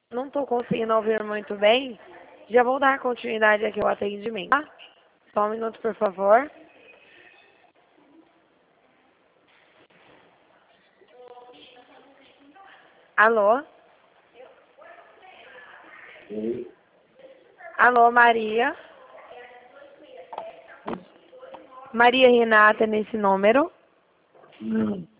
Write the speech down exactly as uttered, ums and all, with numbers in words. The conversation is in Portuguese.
não estou conseguindo ouvir muito bem. Já vou dar continuidade aqui ao atendimento, tá? Só um minuto, por favor. Alô? Alô, Maria? Maria Renata nesse número? Não.